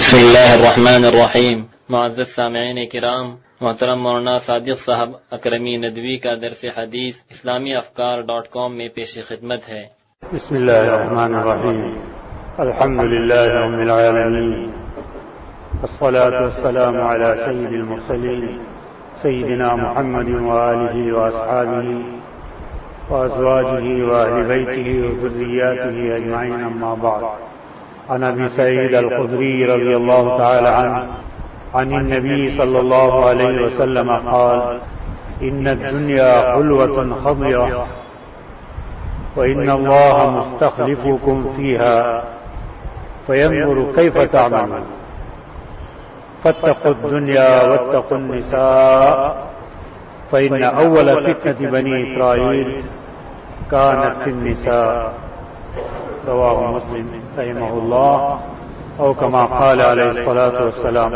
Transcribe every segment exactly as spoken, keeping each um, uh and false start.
بسم اللہ الرحمن الرحیم۔ معزز سامعین کرام، محترم مولانا صادق صاحب اکرمی ندوی کا درس حدیث اسلامی افکار ڈاٹ کام میں پیش خدمت ہے۔ بسم اللہ الرحمن الرحیم، الحمد للہ رب العالمین، والصلاة والسلام علی سید المرسلین سیدنا محمد وآلہ واصحابہ وازواجہ واہل بیتہ وذریاتہ اجمعین، اما بعد۔ عن ابی سعید الخدری رضی اللہ تعالی عنہ عن النبی صلی اللہ علیہ وسلم قال: ان الدنیا حلوة خضرة وان اللہ مستخلفکم فیہا فینظر کیف تعملون فاتقوا الدنیا واتقوا النساء فإن أول فتنة بني إسرائيل كانت في النساء، رواه مسلم رحمه الله، أو كما قال عليه الصلاة والسلام.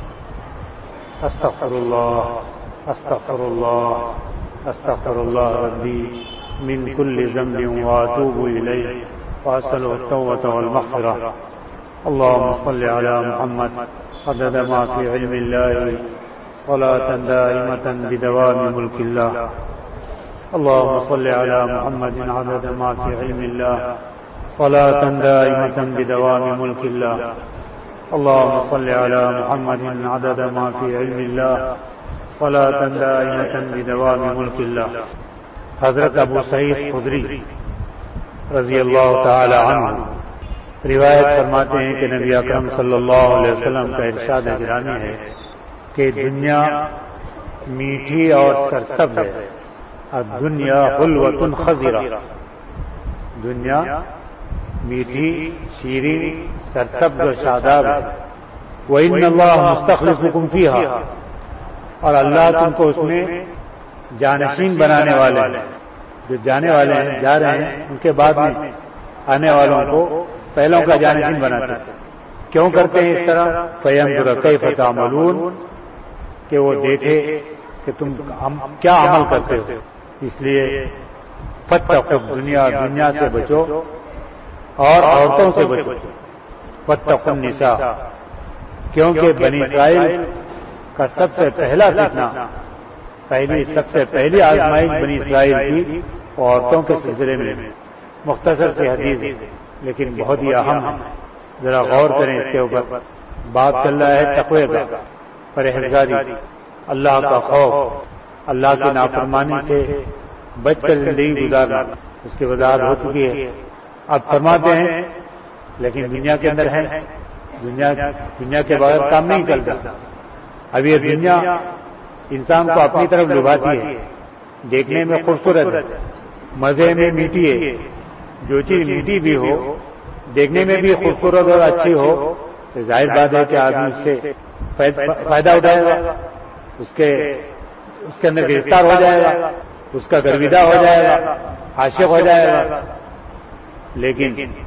أستغفر الله أستغفر الله أستغفر الله ربي من كل ذنب وأتوب إليه وأسأله التوبة والمغفرة. اللهم صل على محمد عدد ما في علم الله صلاة دائمة بدوام ملك الله. اللهم صل على محمد عدد ما في علم الله صلاة دائمة بدوام ملك الله. اللهم صل على محمد عدد ما في علم الله صلاة دائمة بدوام ملك الله. حضرت ابو سعید خدری رضی اللہ تعالی عنہ روایت فرماتے ہیں کہ نبی اکرم صلی اللہ علیہ وسلم کا ارشاد گرامی ہے کہ دنیا میٹھی اور سرسبز ہے۔ الدنیا حلوۃ خضرہ، دنیا میٹھی، شیریں، سرسبز و شاداب ہے۔ وَإِنَّ اللَّهَ مُسْتَخْلِفُكُمْ فِيهَا، اور اللہ تم کو اس میں جانشین بنانے والے ہیں۔ جو جانے والے ہیں، جا رہے ہیں، ان کے بعد میں آنے والوں کو پہلوں کا جانشین بناتے ہیں۔ کیوں کرتے ہیں اس طرح؟ فَيَنظُرَ كَيْفَ تَعْمَلُونَ، کہ وہ دیکھے کہ تم کیا عمل کرتے ہو۔ اس لیے فَاتَّقُوا الدُّنْيَا، دنیا سے بچو اور عورتوں سے بچو۔ وَاتَّقُوا النِّسَاء، کیونکہ بنی اسرائیل کا سب سے پہلا فتنہ، پہلی سب سے پہلی آزمائش بنی اسرائیل کی عورتوں کے سلسلے میں۔ مختصر سی حدیث لیکن بہت ہی اہم ہے، ذرا غور کریں اس کے اوپر۔ بات چل رہا ہے تقوی کا، پرہیزگاری، اللہ کا خوف، اللہ کی نافرمانی سے بچ کر زندگی گزارنا، اس کی وضاحت ہو چکی ہے۔ اب فرماتے ہیں لیکن دنیا کے اندر ہے، دنیا دنیا کے بغیر کام نہیں چلتا۔ اب یہ دنیا انسان کو اپنی طرف لبھاتی ہے، دیکھنے میں خوبصورت ہے، مزے میں میٹھی ہے۔ جو چیز میٹھی بھی ہو، دیکھنے میں بھی خوبصورت اور اچھی ہو، تو ظاہر بات ہے کہ آدمی اس سے فائدہ اٹھائے گا، اس کے اس کے اندر گرفتار ہو جائے گا، اس کا گرویدہ ہو جائے گا، عاشق ہو جائے گا۔ لیکن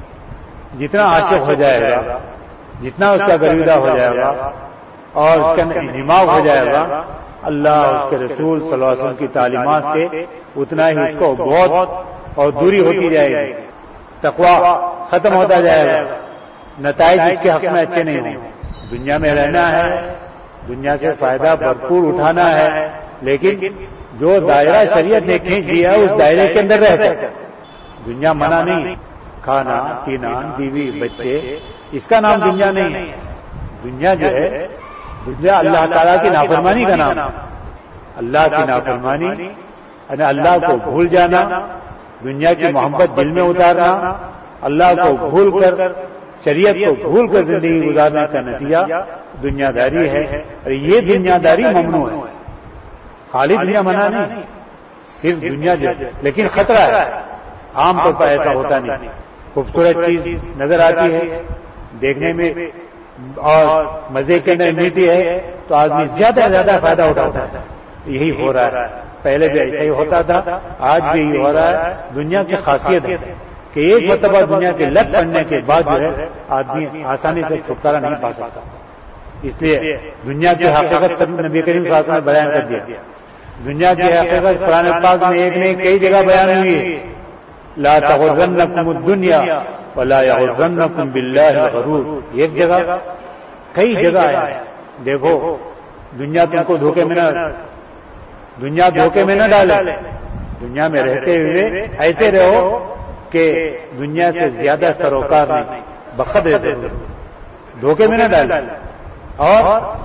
جتنا عاشق ہو جائے گا، جتنا اس کا گرویدہ ہو جائے گا اور اس کا انہماک ہو جائے گا اللہ اس کے رسول صلی اللہ علیہ وسلم کی تعلیمات سے، اتنا ہی اس کو بہت اور دوری ہوتی جائے گی، تقویٰ ختم ہوتا جائے گا، نتائج اس کے حق میں اچھے نہیں ہوں۔ دنیا میں رہنا ہے، دنیا سے فائدہ بھرپور اٹھانا ہے، لیکن جو دائرہ شریعت نے کھینچ دیا ہے اس دائرے کے اندر رہتا ہے۔ دنیا منع نہیں، کھانا پینا، بیوی بچے، اس کا نام دنیا نہیں ہے۔ دنیا جو ہے، دنیا اللہ تعالیٰ کی نافرمانی کا نام، اللہ کی نافرمانی یعنی اللہ کو بھول جانا، دنیا کی محبت دل میں اتارنا، اللہ کو بھول کر، شریعت کو بھول کر زندگی گزارنے کا نتیجہ دنیا داری ہے۔ اور یہ دنیا داری ممنوع ہے، خالی دنیا منع نہیں، صرف دنیا جو، لیکن خطرہ ہے۔ عام طور پر ایسا ہوتا نہیں، خوبصورت چیز نظر آتی ہے دیکھنے میں اور مزے کے اندر ملتی ہے تو آدمی زیادہ سے زیادہ فائدہ اٹھاتا ہے۔ یہی ہو رہا ہے، پہلے بھی ایسا ہی ہوتا تھا، آج بھی یہی ہو رہا ہے۔ دنیا کی خاصیت ہے کہ ایک مرتبہ دنیا کے لت پڑنے کے بعد جو ہے آدمی آسانی سے چھٹکارا نہیں پا سکتا۔ اس لیے دنیا کی حقیقت سب نبی کریم صلی اللہ علیہ وسلم نے بیان کر دیا۔ دنیا کی حقیقت قرآن پاک میں ایک نہیں کئی جگہ بیان ہوئی ہے۔ لا تغرنکم الدنیا ولا یغرنکم باللہ الغرور، ایک جگہ کئی جگہ ہے. دیکھو دنیا تم کو دھوکے میں نہ دنیا دھوکے میں نہ ڈالے. دنیا میں رہتے ہوئے ایسے رہو کہ دنیا سے زیادہ سروکار نہیں، بقدر ضرور، دھوکے میں نہ ڈالے. اور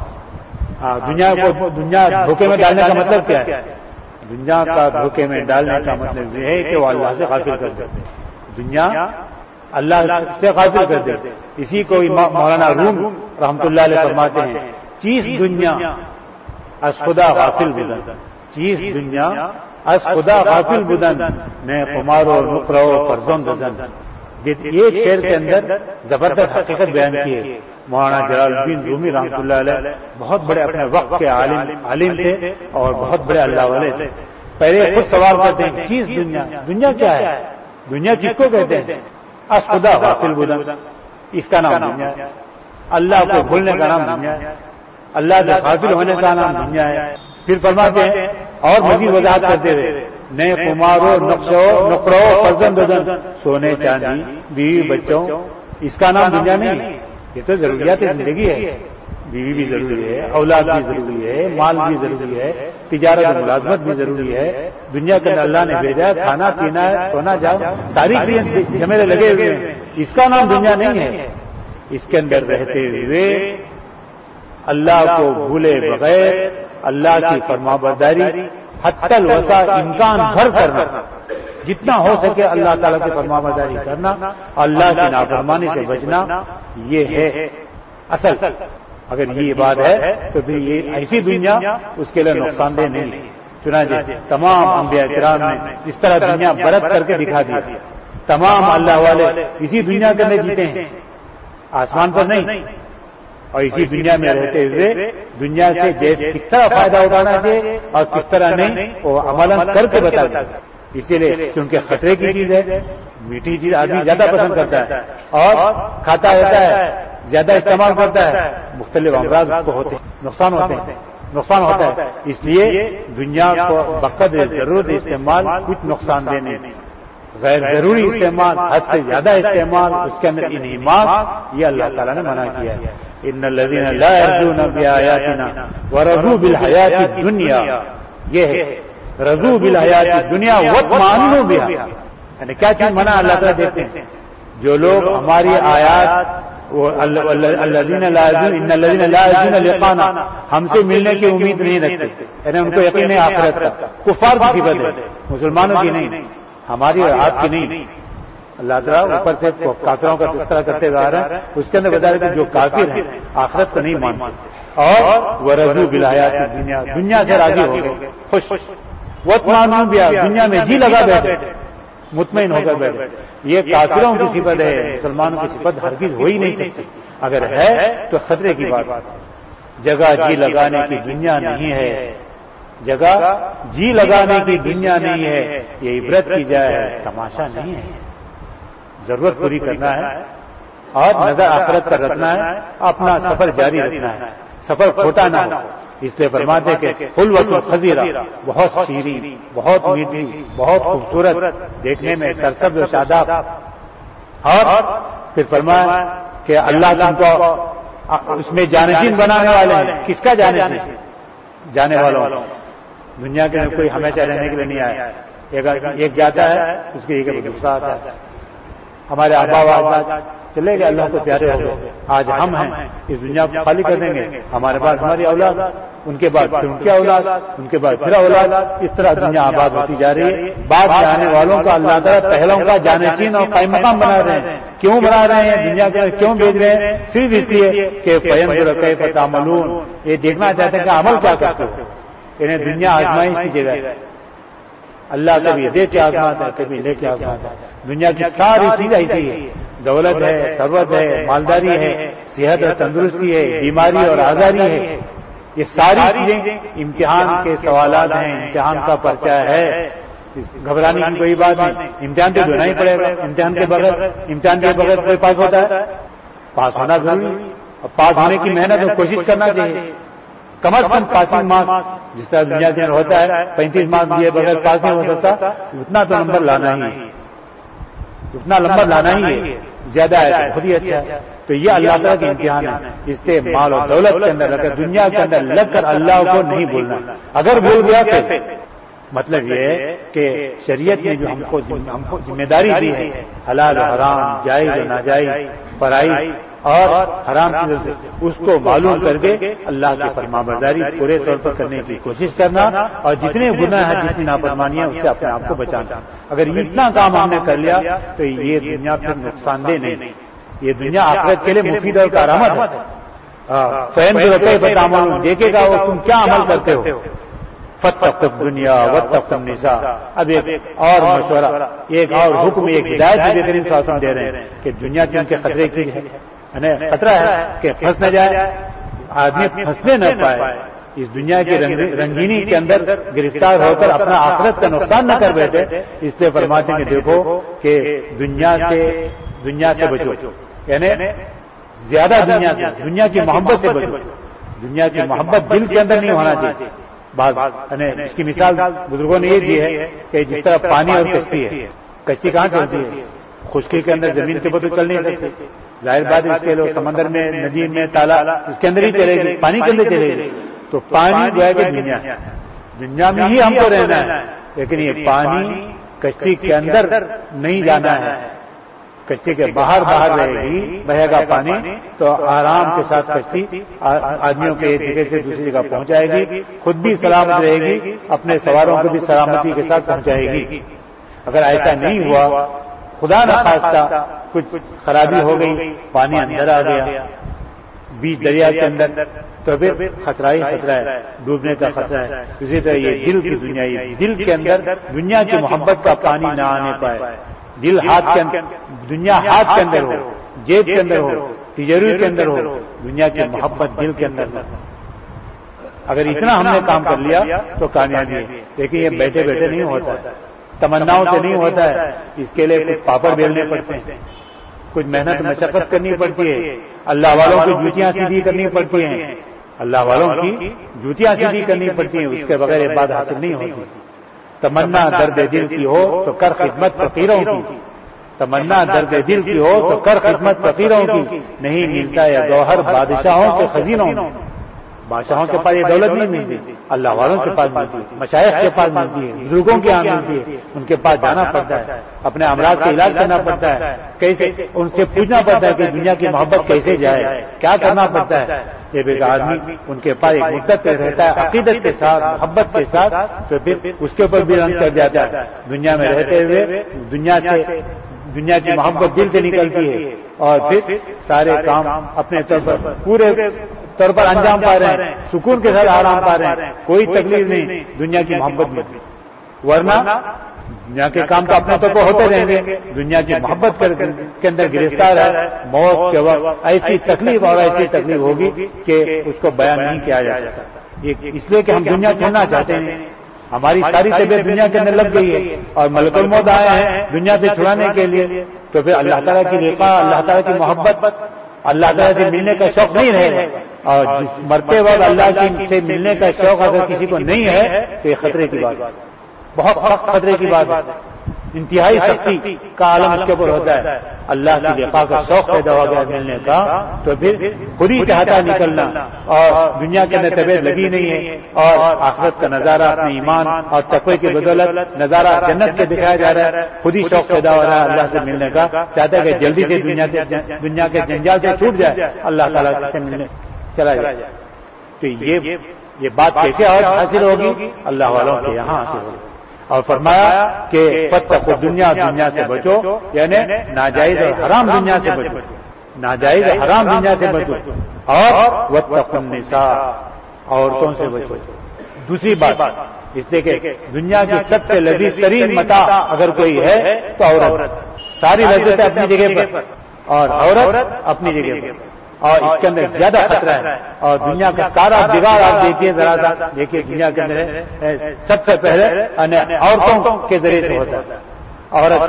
دنیا کو دنیا دھوکے میں ڈالنے کا مطلب کیا ہے؟ دنیا کا دھوکے میں ڈالنے کا مطلب یہ ہے کہ وہ اللہ سے غافل کر دے. دنیا اللہ سے غافل کر دے. اسی کو مولانا روم رحمۃ اللہ علیہ فرماتے ہیں، چیز دنیا از خدا غافل بدن، چیز دنیا از خدا غافل بدن میں قمارو نقرو فرزند زن. یہ شعر کے اندر زبردست حقیقت بیان کی ہے. مولانا جلال الدین رومی رحمۃ اللہ علیہ بہت بڑے اپنے وقت کے عالم عالم تھے اور بہت بڑے اللہ والے تھے. پہلے خود سوال کرتے ہیں چیز دنیا، دنیا کیا ہے؟ دنیا کس کو کہتے ہیں؟ از خدا غافل بدن، اس کا نام دنیا ہے. اللہ کو بھولنے کا نام دنیا ہے، اللہ سے غافل ہونے کا نام دنیا ہے. پھر فرماتے ہیں اور مزید وضاحت کرتے ہوئے، نئے کمارو نقشو نقرو فرزند بدن، سونے چاندی بیوی بچوں، اس کا نام دنیا نہیں. یہ تو ضروریات زندگی ہے. بیوی بھی ضروری ہے، اولاد بھی ضروری ہے، مال بھی ضروری ہے، تجارت و ملازمت بھی ضروری ہے. دنیا کے اندر اللہ نے بھیجا ہے، کھانا پینا ہے، سونا جاؤ، ساری چیزیں جھمیلے لگے ہوئے ہیں. اس کا نام دنیا نہیں ہے. اس کے اندر رہتے ہوئے اللہ کو بھولے بغیر اللہ کی فرما برداری حتی الوسع امکان بھر کرنا، جتنا ہو سکے اللہ تعالیٰ کی فرما برداری کرنا، اللہ کی نافرمانی سے بچنا، یہ ہے اصل. اگر یہ بات ہے تو پھر یہ ایسی دنیا اس کے لیے نقصان دہ نہیں. چنانچہ تمام انبیاء کرام نے اس طرح دنیا برت کر کے دکھا دی. تمام اللہ والے اسی دنیا کے اندر جیتے ہیں، آسمان پر نہیں. اور اسی دنیا میں رہتے ہوئے دنیا سے کس طرح فائدہ اٹھانا چاہیے اور کس طرح نہیں وہ عملاً کر کے بتا دیں. اسی لیے کیونکہ خطرے کی چیز ہے، میٹھی چیز آدمی زیادہ پسند کرتا ہے اور کھاتا رہتا ہے، زیادہ استعمال کرتا ہے، مختلف امراض کو ہوتے ہیں، نقصان ہوتے ہیں نقصان ہوتا ہے. اس لیے دنیا کو بقدر ضرورت استعمال کچھ نقصان دہ نہیں. غیر ضروری استعمال، حد سے زیادہ استعمال، اس کے اندر انہماک، یہ اللہ تعالیٰ نے منع کیا ہے. ان الذین لا یرجون بآیاتنا ورضوا بالحیات الدنیا، یہ ہے رضوا بالحیات الدنیا واطمأنوا بها. یعنی کیا چیز منع اللہ تعالیٰ دیتے ہیں؟ جو لوگ ہماری آیات الذین لا یرجون ان الذین لا یرجون لقانا، ہم سے ملنے کی امید نہیں رکھتے، یعنی ان کو یقین ہے آخرت کا. کفار کی صفت ہے، مسلمانوں کی نہیں، ہماری اور آپ کی نہیں. اللہ تعالیٰ اوپر سے کافروں کا تذکرہ کرتے ہوئے آ رہا ہے. اس کے اندر بتا رہے کہ جو کافر ہیں آخرت کو نہیں مانتے اور ورضوا بالحیات الدنیا، دنیا سے راضی ہو گئے، خوش. واطمأنوا بها، دنیا میں جی لگا بیٹھے، مطمئن ہو کر بیٹھے. یہ کافروں کی صفت ہے، مسلمانوں کی صفت ہرگز ہو ہی نہیں سکتی. اگر ہے تو خطرے کی بات. جگہ جی لگانے کی دنیا نہیں ہے، جگہ جی لگانے کی دنیا نہیں ہے. یہ عبرت کی جائے ہے، تماشا نہیں ہے. ضرورت پوری کرنا ہے اور نظر آخرت پر رکھنا ہے، اپنا سفر جاری رکھنا ہے، سفر کھوٹا نہ ہو. اس لیے فرماتے کہ حلوۃ خضیرہ، بہت شیریں، بہت میٹھی، بہت خوبصورت، دیکھنے میں سرسبز و شاداب. اور پھر فرمایا کہ اللہ تم کو اس میں جانشین بنانے والے ہیں. کس کا جانشین؟ جانے والوں. دنیا کے کوئی ہمیشہ رہنے کے لیے نہیں آیا. ایک جاتا ہے اس کے ایک غصہ آتا ہے. ہمارے آبا و اجداد چلے گئے، اللہ کو پیارے ہو گئے. آج ہم ہیں، اس دنیا کو خالی کر دیں گے. ہمارے پاس ہماری اولاد، ان کے بعد پھر ان کی اولاد، ان کے بعد پھر اولاد. اس طرح دنیا آباد ہوتی جا رہی ہے. بعد میں آنے والوں کا اللہ تعالیٰ پہلوں کا جانشین اور قائم مقام بنا رہے ہیں. کیوں بنا رہے ہیں؟ دنیا کے کیوں بھیج رہے ہیں؟ صرف اس لیے کہ فینظر کیف تعملون، یہ دیکھنا چاہتے ہیں کہ عمل کیا کرتے ہو. انہیں دنیا آزمائش کی جگہ ہے. اللہ کبھی دے کے آزماتا ہے، کبھی لے کے آزماتا ہے. دنیا کی ساری چیزیں ایسی ہے، دولت ہے، ثروت ہے، مالداری ہے، صحت اور تندرستی ہے، بیماری اور آزاری ہے. یہ ساری چیزیں امتحان کے سوالات ہیں، امتحان کا پرچہ ہے. گھبرانے کی کوئی بات نہیں. امتحان تو دینا ہی پڑے گا. امتحان کے بغیر امتحان کے بغیر کوئی پاس ہوتا ہے؟ پاس ہونا ضروری. اور پاس ہونے کی محنت اور کوشش کرنا چاہیے. کم از کم پاسنگ مارکس جس طرح دنیا کے اندر ہوتا ہے، پینتیس مارکس دیے بغیر پاس نہیں ہو سکتا، اتنا تو نمبر لانا ہی. اتنا لمبا لانا ہی ہے، زیادہ ہے تو خود ہی اچھا ہے. تو یہ اللہ تعالیٰ کے امتحان ہے. اس سے مال و دولت کے اندر لگ کر، دنیا کے اندر لگ کر اللہ کو نہیں بھولنا. اگر بھول گیا پھر مطلب یہ ہے کہ شریعت نے جو ہم کو ہم کو ذمہ داری دی ہے، حلال و حرام، جائز و ناجائز، فرائض اور حرام چیزوں، اس کو معلوم کر کے اللہ کی فرمانبرداری پورے طور پر کرنے کی کوشش کرنا، اور جتنے گناہ ہیں، جتنی نافرمانیاں، اس سے اپنے آپ کو بچانا. اگر اتنا کام ہم نے کر لیا تو یہ دنیا پھر نقصان دہ نہیں، یہ دنیا آخرت کے لیے مفید اور کارآمد ہے. فہم جو روپئے بتاؤ دیکھے گا وہ تم کیا عمل کرتے ہو. فتقوا الدنیا واتقوا النساء. اب ایک اور مشورہ، ایک اور حکم، ایک ہدایت نبی کریم صلی اللہ علیہ وسلم دے رہے ہیں کہ دنیا کے ان کے خطرے کی ہے، یعنی خطرہ ہے کہ پھنس نہ جائے، آدمی پھنسنے نہ پائے، اس دنیا کی رنگینی کے اندر گرفتار ہو کر اپنا آخرت کا نقصان نہ کر بیٹھے. اس لیے فرماتے ہیں دیکھو کہ دنیا سے دنیا سے بچو، یعنی زیادہ دنیا سے، دنیا کی محبت سے بچو. دنیا کی محبت دل کے اندر نہیں ہونا چاہیے. بعض یعنی اس کی مثال بزرگوں نے یہ دی ہے کہ جس طرح پانی اور کشتی ہے، کشتی کہاں چلتی ہے؟ خشکی کے اندر، زمین کے اوپر تو چل نہیں سکتی. ظاہر بات اس کے لوگ سمندر میں، ندی میں، تالاب، اس کے اندر ہی چلے گی، پانی کے اندر چلے گی. تو پانی جو ہے کہ دنیا دنیا میں ہی ہم کو رہنا ہے، لیکن یہ پانی کشتی کے اندر نہیں جانا ہے. کشتی کے باہر باہر رہے گی، بہے گا پانی تو آرام کے ساتھ کشتی آدمیوں کے ایک جگہ سے دوسری جگہ پہنچائے گی، خود بھی سلامت رہے گی، اپنے سواروں کو بھی سلامتی کے ساتھ پہنچائے گی. اگر ایسا نہیں ہوا، خدا نہ خواستہ کچھ خرابی ہو گئی، پانی اندر آ گیا بیچ دریا کے اندر، تو پھر خطرہ ہی خطرہ ہے، ڈوبنے کا خطرہ ہے. اسی طرح یہ دل کی دنیا، یہ دل کے اندر دنیا کی محبت کا پانی نہ آنے پائے. دل ہاتھ کے اندر، دنیا ہاتھ کے اندر ہو، جیب کے اندر ہو، تجاری کے اندر ہو، دنیا کی محبت دل کے اندر ہو. اگر اتنا ہم نے کام کر لیا تو کامیابی ہے. لیکن یہ بیٹھے بیٹھے نہیں ہوتا ہے، تمناؤں سے نہیں ہوتا ہے. اس کے لیے کچھ پاپڑ بیلنے پڑتے ہیں، کچھ محنت مشقت کرنی پڑتی ہے، اللہ والوں کی جوتیاں سیدھی کرنی پڑتی ہیں، اللہ والوں کی جوتیاں سیدھی کرنی پڑتی ہیں. اس کے بغیر یہ بات حاصل نہیں ہوتی. تمنا درد دل کی ہو تو کر خدمت فقیروں کی، تمنا درد دل کی ہو تو کر خدمت فقیروں کی. نہیں ملتا یہ گوہر بادشاہوں کے خزینوں میں. بادشاہوں کے پاس یہ دولت نہیں ملتی، اللہ والوں کے پاس ملتی ہے، مشائخ کے پاس ملتی ہے، بزرگوں کے یہاں ملتی ہے. ان کے پاس جانا پڑتا ہے، اپنے امراض کا علاج کرنا پڑتا ہے، کیسے ان سے پوچھنا پڑتا ہے کہ دنیا کی محبت کیسے جائے، کیا کرنا پڑتا ہے. یہ ایک آدمی ان کے پاس ایک مدت پہ رہتا ہے عقیدت کے ساتھ، محبت کے ساتھ، تو پھر اس کے اوپر بھی رنگ چڑھ جاتا ہے. دنیا میں رہتے ہوئے دنیا سے، دنیا کی محبت دل سے نکلتی ہے، اور پھر سارے کام اپنے طور پر پورے طور پر انجام پا رہے ہیں، سکون کے ساتھ آرام پا رہے ہیں، کوئی تکلیف نہیں دنیا کی محبت میں. ورنہ دنیا کے کام تو اپنے طور پر ہوتے رہیں گے، دنیا کی محبت کے اندر گرفتار ہے. موت کے وقت ایسی تکلیف اور ایسی تکلیف ہوگی کہ اس کو بیان نہیں کیا جا سکتا. اس لیے کہ ہم دنیا چھوڑنا چاہتے ہیں، ہماری ساری طبیعت دنیا کے اندر لگ گئی ہے، اور ملک الموت آئے ہیں دنیا سے چھڑانے کے لیے. تو پھر اللہ تعالیٰ کی لقاء، اللہ تعالیٰ کی محبت، اللہ تعالیٰ سے ملنے کا شوق نہیں رہے گا. اور مرتے وقت اللہ سے ملنے کا شوق اگر کسی کو نہیں ہے تو یہ خطرے کی بات ہے، بہت سخت خطرے کی بات ہے. انتہائی سختی کا عالم اس کے اوپر ہوتا ہے. اللہ کی لقاء کا شوق پیدا ہو گیا ملنے کا، تو پھر خود ہی چاہتا نکلنا، اور دنیا کے اندر طبیعت لگی نہیں ہے، اور آخرت کا نظارہ اپنے ایمان اور تقوی کی بدولت نظارہ جنت کے دکھایا جا رہا ہے. خود ہی شوق پیدا ہو رہا ہے اللہ سے ملنے کا، چاہتا ہے کہ جلدی سے دنیا سے دنیا کے جنجال سے چھوٹ جائے، اللہ تعالیٰ سے ملنے چلا جائے. تو یہ یہ بات کیسے حاصل ہوگی؟ اللہ والوں کے یہاں حاصل ہوگی. اور فرمایا کہ فتقوا دنیا، دنیا سے بچو، یعنی ناجائز اور حرام دنیا سے بچو، ناجائز اور حرام دنیا سے بچو. اور واتقوا النساء، عورتوں سے بچو. دوسری بات اس لیے کہ دنیا کی سب سے لذیذ ترین متاع اگر کوئی ہے تو عورت. ساری لذتیں اپنی جگہ پر اور عورت اپنی جگہ پر، اور اس کے اندر زیادہ خطرہ ہے. اور دنیا کا سارا بگاڑ آپ دیکھیے، ذرا سا دیکھیے دنیا کے اندر سب سے پہلے عورتوں کے ذریعے سے ہوتا ہے. عورت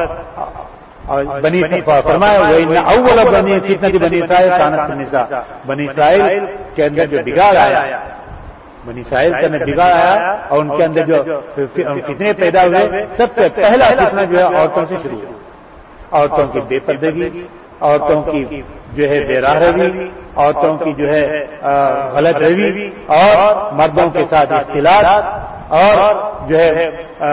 بنی فرمایا وَإِنَّ أَوَّلَ بَنِي فِتْنَةِ بَنِي إِسرائِيلَ كَانَتْ فِي النِّسَاءِ. بنی اسرائیل کے اندر جو بگاڑ آیا، بنی اسرائیل کے اندر بگاڑ آیا اور ان کے اندر جو فتنے پیدا ہوئے، سب سے پہلا فتنہ جو ہے عورتوں سے شروع ہوا. عورتوں کی بے پردگی، عورتوں کی جو ہے بے راہ روی، عورتوں کی جو ہے غلط روی، اور مردوں کے ساتھ اختلاط، اور جو ہے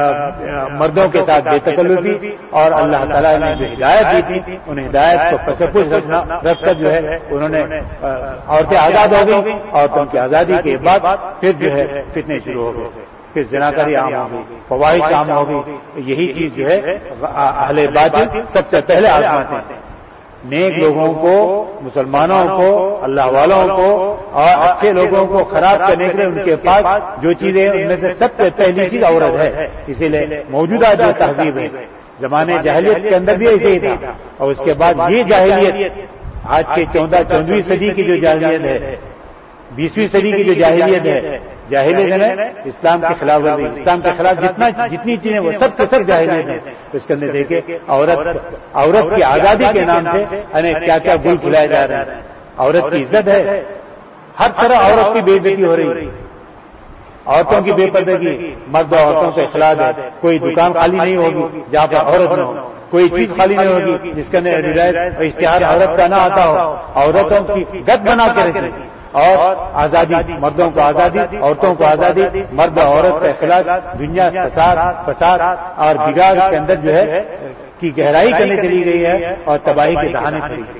مردوں کے ساتھ بے تکلفی، اور اللہ تعالیٰ نے جو ہدایت دی تھی ان ہدایت کو پس پش رکھنا رکھ کر جو ہے انہوں نے عورتیں آزاد ہو گئی. عورتوں کی آزادی کے بعد پھر جو ہے فتنے شروع ہو گئے، پھر زناکاری عام ہو گئی، فواہش عام ہو گئی. یہی چیز جو ہے اہل باطل سب سے پہلے آزماتے ہیں. نیک لوگوں کو، مسلمانوں کو، اللہ والوں کو اور اچھے لوگوں کو خراب کرنے کے لیے ان کے پاس جو چیزیں ان میں سے سب سے پہلی چیز عورت ہے. اسی لیے موجودہ جو تہذیب ہے زمانے جاہلیت کے اندر بھی ایسے ہی تھا، اور اس کے بعد یہ جاہلیت آج کے چودہ چودہویں صدی کی جو جاہلیت ہے، بیسویں صدی کی جو جاہلیت ہے، جاہلیت ہے اسلام کے خلاف ورزی، اسلام کے خلاف جتنا جتنی چیزیں وہ سب کے سب جاہلیت ہیں. اس کے اندر دیکھیں عورت عورت کی آزادی کے نام سے انہیں کیا کیا گل کھلائے جا رہے ہیں. عورت کی عزت ہے، ہر طرح عورت کی بے عزتی ہو رہی ہے. عورتوں کی بے پردگی، مرد و عورتوں کے اخلاق ہے. کوئی دکان خالی نہیں ہوگی جہاں پر عورت نہ ہو، کوئی چیز خالی نہیں ہوگی جس کے اندر ایڈورٹائز اشتہار عورت کا نہ آتا ہو. عورتوں کی گد بنا کے رکھی، اور آزادی، مردوں کو آزادی، عورتوں کو آزادی. مرد اور عورت کے اخلاق دنیا فساد فساد اور بگاڑ کے اندر جو ہے کی گہرائی کرنے چلی گئی ہے اور تباہی کے دہانے چلی گئی.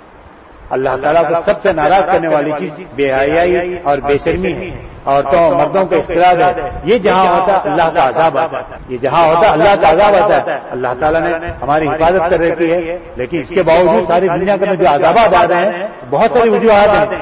اللہ تعالیٰ کو سب سے ناراض کرنے والی چیز بے حیائی اور بے شرمی ہے. عورتوں اور مردوں کا اختلاط ہے. یہ جہاں ہوتا اللہ کا عذاب آتا ہے، یہ جہاں ہوتا اللہ کا عذاب آتا ہے. اللہ تعالیٰ نے ہماری حفاظت کر رکھی ہے، لیکن اس کے باوجود ساری دنیا کے جو عذابات آ رہے ہیں بہت ساری وجوہات ہیں.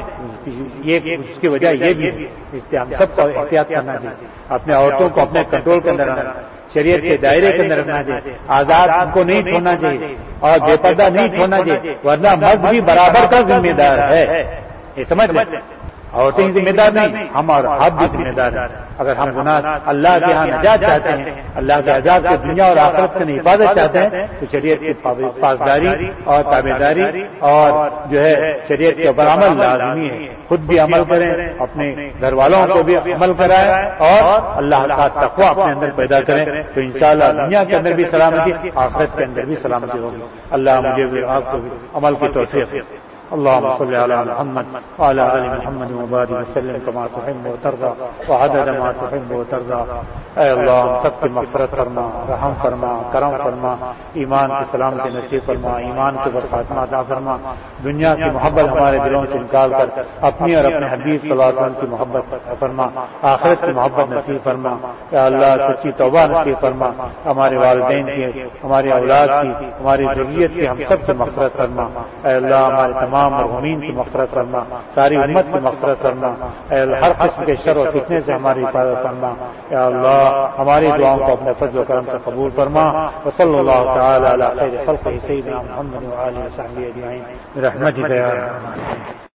یہ اس کی وجہ یہ بھی ہے، ہم سب کو احتیاط کرنا چاہیے، اپنے عورتوں کو اپنے کنٹرول کے اندر رکھنا، شریعت کے دائرے کے اندر رکھنا چاہیے. آزاد کو نہیں چھوڑنا چاہیے اور بے پردہ نہیں چھوڑنا چاہیے، ورنہ مرد بھی برابر کا ذمہ دار ہے. یہ سمجھ لیں، عورتیں ذمہ دار نہیں، ہم اور آپ بھی ذمہ دار ہیں. اگر ہم گناہ اللہ کے ہاں نجات چاہتے ہیں، اللہ کے عذاب سے دنیا اور آخرت سے حفاظت چاہتے ہیں، تو شریعت کی پاسداری اور تابعداری اور جو ہے شریعت کے اوپر عمل لازمی ہے. خود بھی عمل کریں، اپنے گھر والوں کو بھی عمل کرائیں، اور اللہ کا تقویٰ اپنے اندر پیدا کریں، تو انشاءاللہ دنیا کے اندر بھی سلامتی، آخرت کے اندر بھی سلامتی ہوگی. اللہ مجھے بھی آپ کو بھی عمل کی توفیق. اللهم صل على محمد وعلى آل محمد وبارك وسلم كما تحب وترضى وعدد ما تحب وترضى. اے اللہ ہم سب کی مغفرت فرما، رحم فرما، کرم فرما، ایمان کی سلامتی نصیب فرما، ایمان کے اوپر خاتمہ عطا فرما. دنیا کی محبت ہمارے دلوں سے نکال کر اپنی اور اپنے حبیب صلی اللہ علیہ وسلم کی محبت فرما، آخرت کی محبت نصیب فرما. اے اللہ سچی توبہ نصیب فرما. ہمارے والدین کی، ہماری اولاد کی، ہماری ذریت کی ہم سب سے مغفرت فرما. اے اللہ ہمارے تمام مرحومین کی مغفرت فرما، ساری امت کی مغفرت فرما. اے اللہ ہر قسم کے شر و فتنے سے ہماری حفاظت فرما. اے اللہ ہماری دعاؤں کو اپنے فضل و کرم سے قبول فرما. وصلی اللہ تعالی علی خیر خلقہ سیدنا محمد وآلہ وصحبہ اجمعین برحمتک یا ارحم الراحمین.